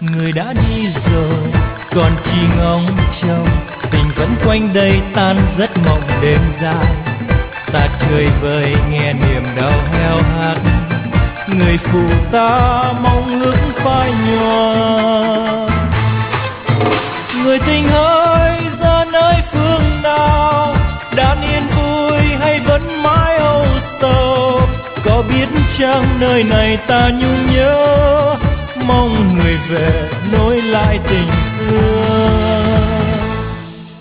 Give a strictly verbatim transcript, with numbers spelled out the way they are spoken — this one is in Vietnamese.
người đã đi rồi còn chỉ ngóng trông, tình vẫn quanh đây tan rất mộng đêm dài. Ta chơi vơi nghe niềm đau heo hắt, người phụ ta mong ước phai nhòa. Người tình ơi ra nơi phương nào, đã yên vui hay vẫn mãi âu sầu? Có biết chăng nơi này ta nhung nhớ, mong người về nối lại tình xưa.